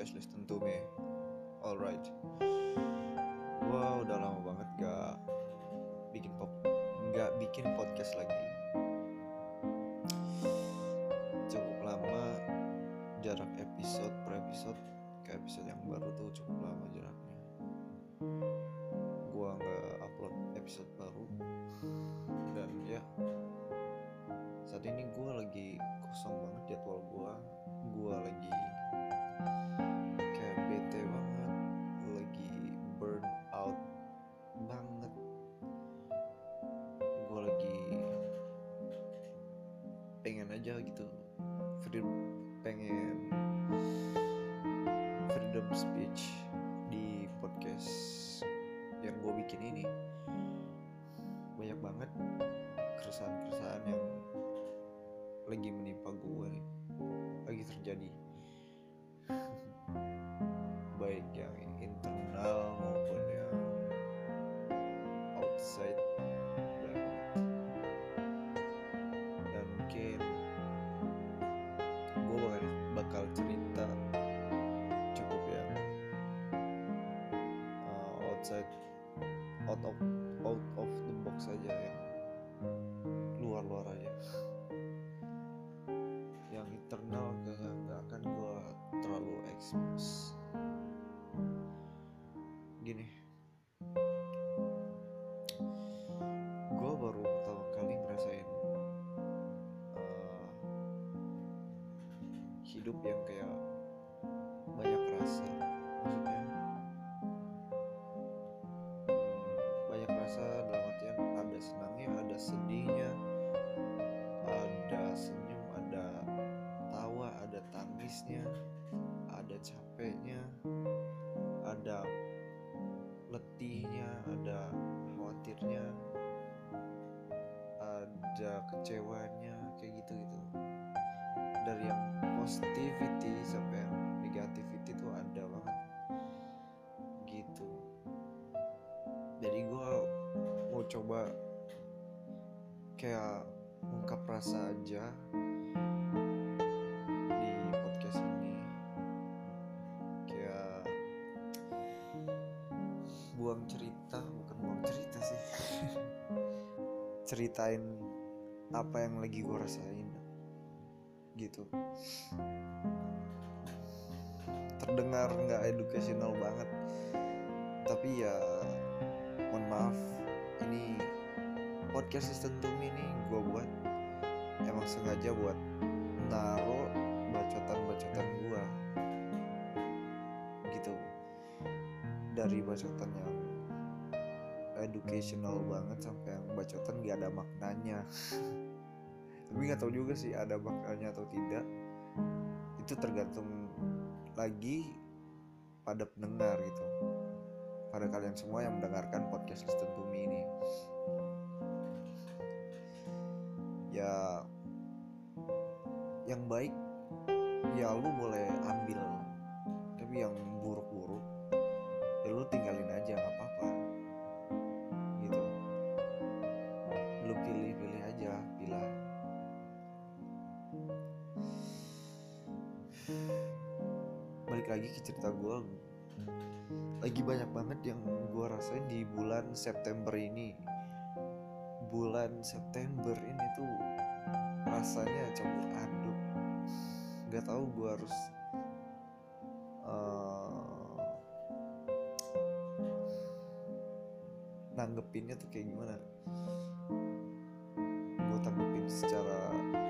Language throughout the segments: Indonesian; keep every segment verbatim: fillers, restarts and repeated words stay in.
podcast Listen to Me. Alright, gua udah lama banget gak bikin pop, gak bikin podcast lagi. Cukup lama jarak episode per episode ke episode yang baru tuh cukup lama jaraknya. Gua nggak upload episode baru dan ya saat ini gue lagi kosong banget jadwal gue. Gue lagi kayak bete banget, lagi burn out banget. Gue lagi pengen aja gitu freedom, pengen freedom speech di podcast yang gue bikin ini. Banyak banget keresahan-keresahan yang lagi menimpa gue nih, lagi terjadi, baik yang internal maupun yang outside. Banyak banget. Dan mungkin gue bakal, bakal cerita cukup yang uh, outside, out of out of the box aja, yang luar-luar aja. Yang internal kayaknya nggak akan gue terlalu expose. Gini, gue baru pertama kali ngerasain uh, hidup yang kayak banyak rasa. Maksudnya banyak rasa dalam artian ada senangnya, ada sedihnya, ada senyum, ada tawa, ada tangisnya, ada capeknya, ada letihnya, ada khawatirnya, ada kecewanya, kayak gitu gitu. Dari yang positivity sampai yang negativity tuh ada banget gitu. Jadi gue mau coba kayak ungkap rasa aja di podcast ini, kayak buang cerita, bukan buang cerita sih ceritain apa yang lagi gue rasain gitu. Terdengar nggak educational banget, tapi ya mohon maaf, ini podcast Listen to Me ini gue buat emang sengaja buat naruh bacotan-bacotan gue gitu. Dari bacotan yang educational banget sampai yang bacotan gak ada maknanya tapi gak tahu juga sih ada maknanya atau tidak. Itu tergantung lagi pada pendengar gitu, pada kalian semua yang mendengarkan podcast Listen to Me ini. Ya yang baik ya lu boleh ambil, tapi yang buruk-buruk ya lu tinggalin aja, gak apa-apa gitu. Lu pilih-pilih aja, pilih. Balik lagi ke cerita gue, lagi banyak banget yang gue rasain di bulan September ini. Bulan September ini tuh rasanya campur aduk. Gak tahu gue harus uh, nanggepinnya tuh kayak gimana. Gue tanggepin secara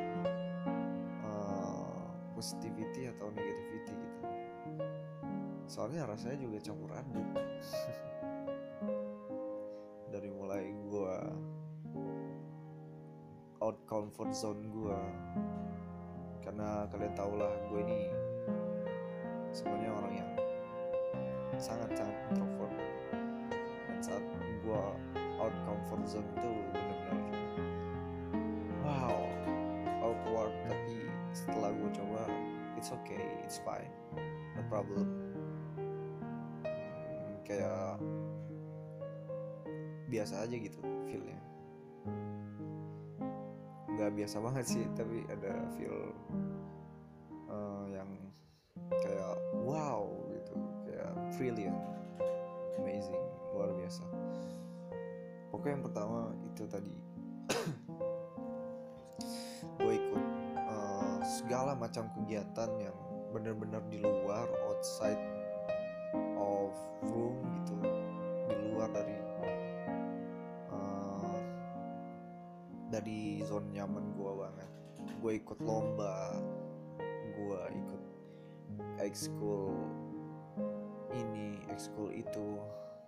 uh, positivity atau negativity gitu. Soalnya rasanya juga campur aduk. Dari mulai gue out comfort zone gue, karena kalian tau lah gue ini sebenarnya orang yang sangat-sangat introvert. Dan saat gue out comfort zone itu benar-benar wow, awkward. Tapi setelah gue coba, it's okay, it's fine, no problem. hmm, Kayak biasa aja gitu feelnya. Gak biasa banget sih, tapi ada feel uh, yang kayak wow gitu, kayak brilliant, amazing, luar biasa. Pokoknya yang pertama itu tadi gue ikut uh, segala macam kegiatan yang benar-benar di luar, outside of room gitu, di luar dari uh, dari zona nyaman gue banget. Gue ikut lomba, gue ikut ekskul ini, ekskul itu,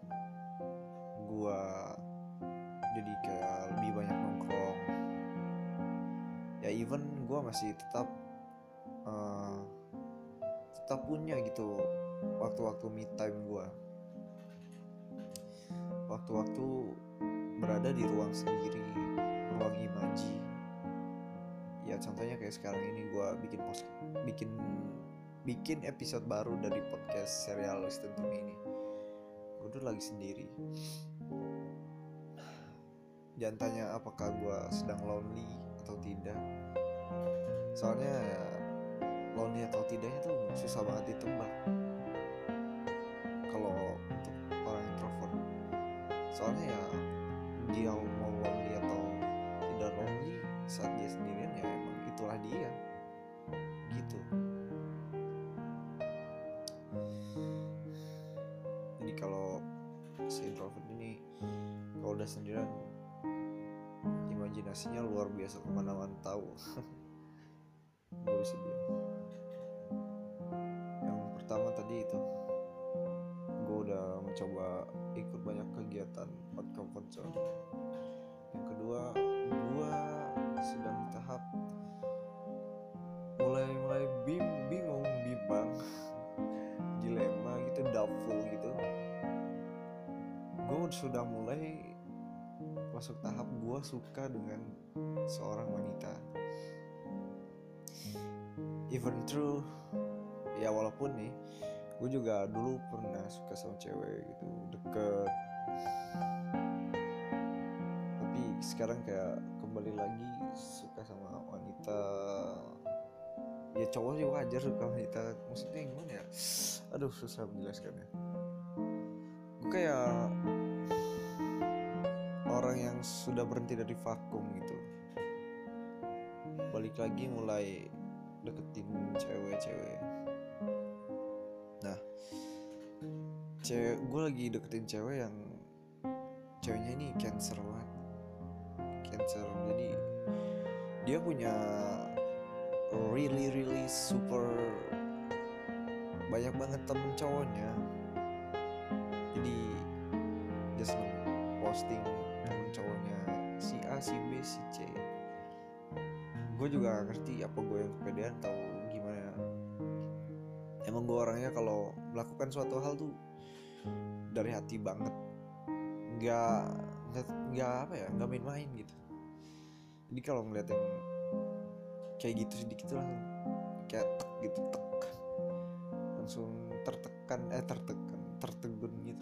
gue jadi kayak lebih banyak nongkrong. Ya even gue masih tetap uh, tetap punya gitu waktu-waktu me time gue, waktu-waktu berada di ruang sendiri, ruang imaji. Ya contohnya kayak sekarang ini gue bikin post, bikin bikin episode baru dari podcast serial Listen to Me ini. Gue tuh lagi sendiri. Jangan tanya apakah gue sedang lonely atau tidak. Soalnya ya, lonely atau tidaknya tuh susah banget ditebak kalau untuk orang introvert. Soalnya ya dia mau lonely atau tidak lonely saat dia sendirian, ya emang itulah dia gitu. Jadi kalau si introvert ini kalau udah sendirian, imajinasinya luar biasa, kemana-mana tahu. Gak bisa diam. Yang pertama tadi itu gue udah mencoba ikut banyak kegiatan out comfort zone. Yang kedua, gue sedang di tahap mulai-mulai bim bingung, bimbang, dilema gitu, doubtful gitu. Gue sudah mulai masuk tahap gue suka dengan seorang wanita. Even true, ya walaupun nih gue juga dulu pernah suka sama cewek gitu, deket, tapi sekarang kayak kembali lagi suka sama wanita. Ya cowok sih wajar suka wanita, maksudnya gimana ya, aduh susah menjelaskannya. Gue kayak orang yang sudah berhenti dari vakum gitu, balik lagi mulai deketin cewek-cewek. Nah, cewek gue lagi deketin cewek yang ceweknya ini cancer banget, cancer. Jadi dia punya really really super banyak banget temen cowoknya. Jadi dia seneng posting temen cowoknya si A, si B, si C. Gue juga gak ngerti apa gue yang kepedean atau gimana. Emang gue orangnya kalau melakukan suatu hal tuh dari hati banget, nggak nggak apa ya, nggak main-main gitu. Jadi kalau ngeliat yang kayak gitu sedikit tuh langsung kayak tek gitu, tek, langsung tertekan eh tertekan tertegun gitu,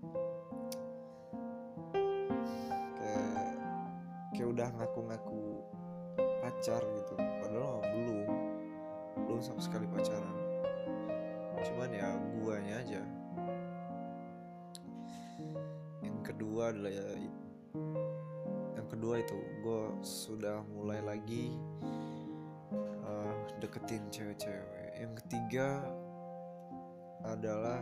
kayak kayak udah ngaku-ngaku pacar gitu, padahal belum belum sama sekali pacaran, cuman ya guanya aja. Yang kedua adalah ya, yang kedua itu gue sudah mulai lagi uh, deketin cewek-cewek. Yang ketiga adalah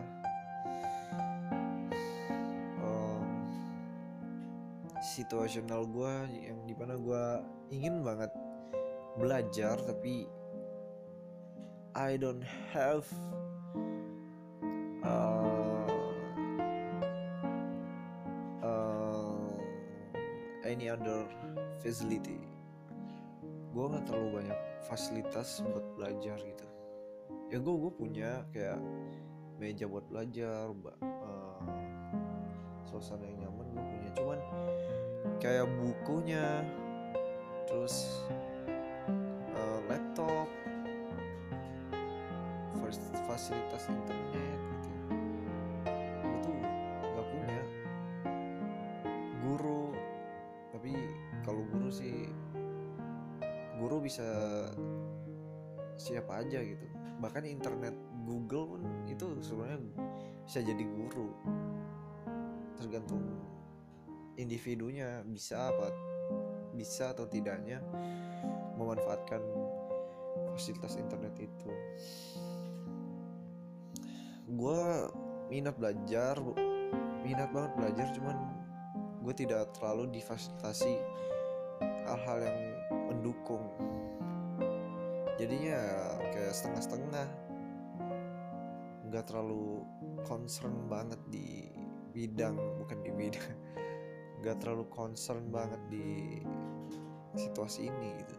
um, situasional gue yang dimana gue ingin banget belajar tapi I don't have uh, uh, any other facility. Gue nggak terlalu banyak fasilitas buat belajar gitu. Ya gue gue punya kayak meja buat belajar, uh, suasana yang nyaman gue punya, cuman kayak bukunya, terus uh, laptop, fasilitas internet gitu, gue tuh nggak punya. Guru, tapi kalau guru sih guru bisa siapa aja gitu, bahkan internet Google pun itu sebenarnya bisa jadi guru, tergantung individunya bisa apa bisa atau tidaknya memanfaatkan fasilitas internet itu. Gue minat belajar minat banget belajar, cuman gue tidak terlalu difasilitasi hal-hal yang mendukung, jadinya kayak setengah-setengah, nggak terlalu concern banget di bidang bukan di bidang nggak terlalu concern banget di situasi ini gitu.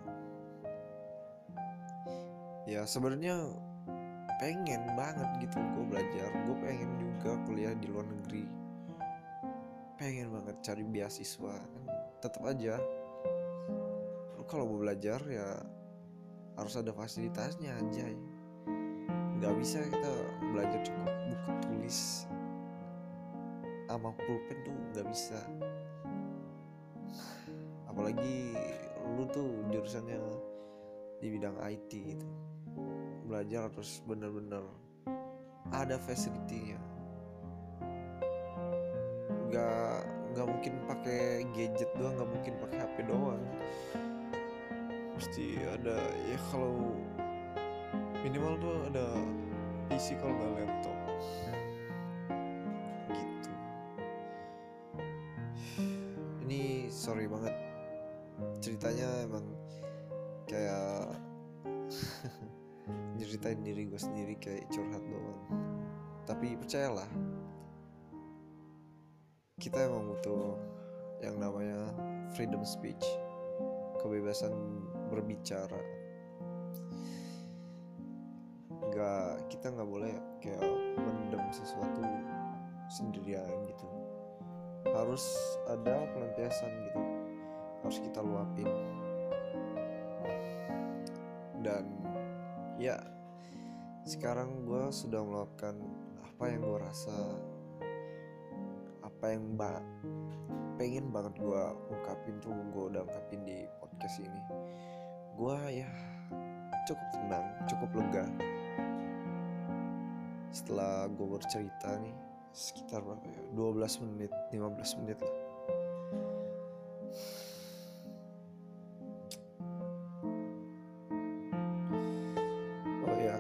Ya sebenarnya pengen banget gitu gue belajar, gue pengen juga kuliah di luar negeri, pengen banget cari beasiswa. Kan tetap aja lu kalau mau belajar ya harus ada fasilitasnya aja, nggak bisa kita belajar cukup buku tulis sama pulpen tuh nggak bisa, apalagi lu tuh jurusannya di bidang I T gitu, belajar terus bener-bener ada facility-nya, nggak nggak mungkin pakai gadget doang, nggak mungkin pakai H P doang, pasti ada ya, kalau minimal tuh ada P C kalau nggak laptop gitu. Ini sorry banget ceritanya, emang kayak nyeritain diri gue sendiri kayak curhat doang, tapi percayalah kita emang butuh yang namanya freedom speech, kebebasan berbicara. Nggak, kita nggak boleh kayak mendem sesuatu sendirian gitu, harus ada pelampiasan gitu, harus kita luapin. Dan ya sekarang gue sudah meluapkan apa yang gue rasa, apa yang ba- pengen banget gue ungkapin tuh gue udah ungkapin di podcast ini. Gue ya cukup tenang, cukup lega setelah gue bercerita nih sekitar berapa ya, dua belas menit, lima belas menit lah. Oh ya,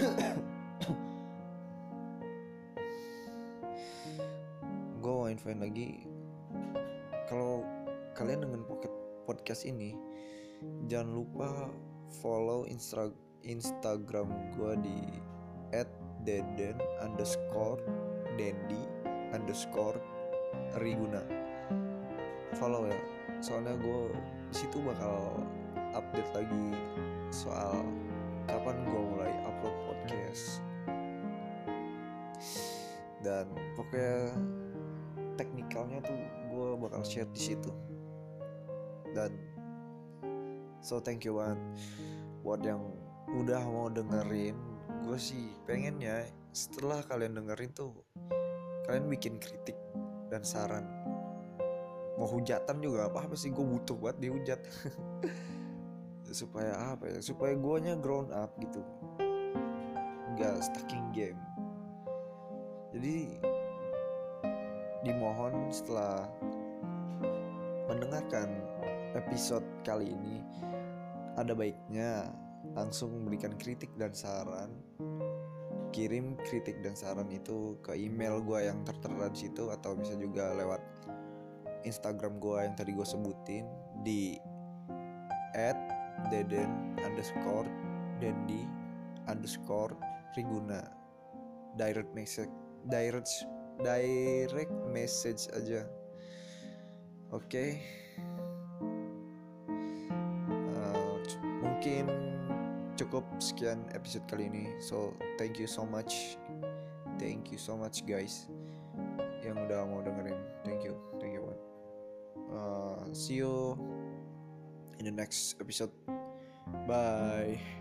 gue mau infoin lagi, kalau kalian dengan pocket podcast ini jangan lupa follow instra- Instagram gue di at deden underscore dendi underscore riguna. Follow ya, soalnya gue disitu bakal update lagi soal kapan gue mulai upload podcast, dan pokoknya teknikalnya tuh gue bakal share di situ. Dan so thank you banget buat yang udah mau dengerin. Gue sih pengennya setelah kalian dengerin tuh kalian bikin kritik dan saran, mau hujatan juga apa apa sih, gue butuh buat dihujat supaya apa ya, supaya guanya grown up gitu, nggak stuck in game. Jadi dimohon setelah mendengarkan episode kali ini, ada baiknya langsung memberikan kritik dan saran. Kirim kritik dan saran itu ke email gue yang tertera di situ, atau bisa juga lewat Instagram gue yang tadi gue sebutin di at deden underscore dendi underscore riguna. Direct message, direct direct message aja. Oke, okay. uh, mungkin cukup sekian episode kali ini. So thank you so much, thank you so much guys yang udah mau dengerin. Thank you, thank you. Uh, see you in the next episode. Bye.